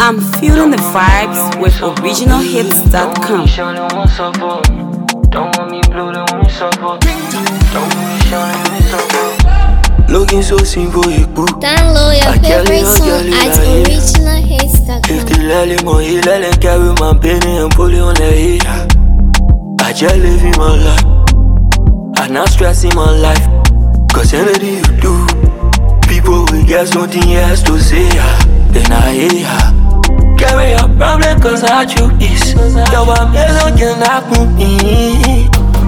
I'm feeling the vibes with originalhits.com. Don't want me blue, don't want me suffer. Don't want me shining, want me suffer. Looking so simple, you boo. Download your favorite song at originalhits.com. If the lally money, let them carry my penny and pull it on the head. I just live in my life. I not stress in my life. Cause anything you do, people will get something else to say. Then I hear carry your problem cause I choose this. Yo, I'm looking at me.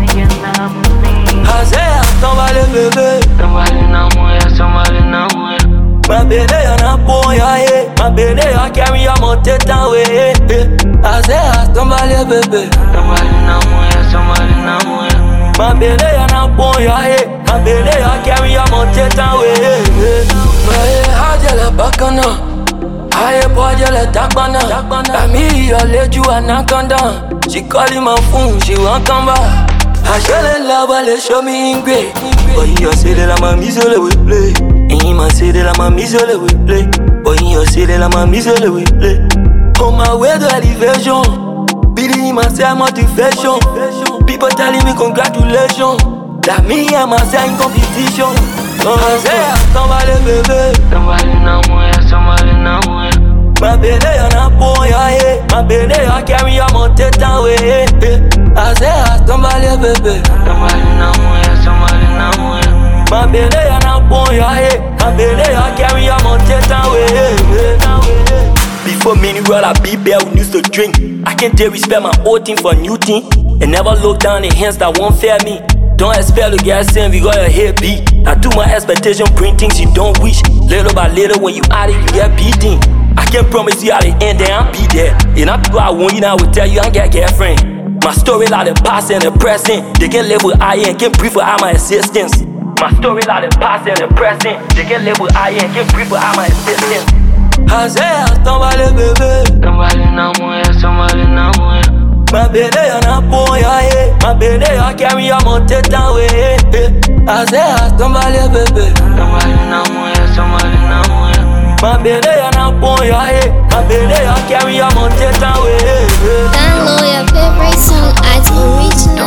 I say, somebody baby. Somebody now, somebody now. My baby, you're not born, yeah. My baby, I carry your mountain away. I say, somebody baby. Somebody now, somebody now. My baby, you're not born, yeah. My baby, I carry your mountain away. I just back on her. Aye boy, you let that banana. I me, I let you anaconda. She calling my phone, she won't come back. I show her love, let show me in grey. But you say that I'm a miserable we play. And you must say that I'm a miserable we play. But you say that I'm a miserable we play. On my way to elevation, beating myself motivation. People telling me congratulations. That me and myself in competition. I say, somebody baby. Somebody now, somebody now. My baby, you're not born, yeah. My baby, I carry your mountain away. I say, somebody baby. Somebody now, somebody now. My baby, you're not born, yeah. My baby, I carry your mountain away. Before many world I be bare who used to drink. I can't dare respect my old thing for a new thing. And never look down the hands that won't fail me. Don't expect to get same, we got your head beat. I do my expectation, bring things you don't wish. Little by little, when you out it, you get beaten. I can't promise you at the end, then I'll be there. And I people I want you, now I will tell you I ain't got girlfriend. My story like the past and the present. They can live with I and can breathe for all my existence. My story like the past and the present. They can live with I and can breathe for all my existence. I say, somebody baby. Somebody now, somebody now. My baby, you're not born, yeah. My baby, I carry your mountain away. I say, somebody baby. Somebody now, somebody now. My baby, you're not born, yeah. My baby, I carry your mountain away. Download your favorite song at original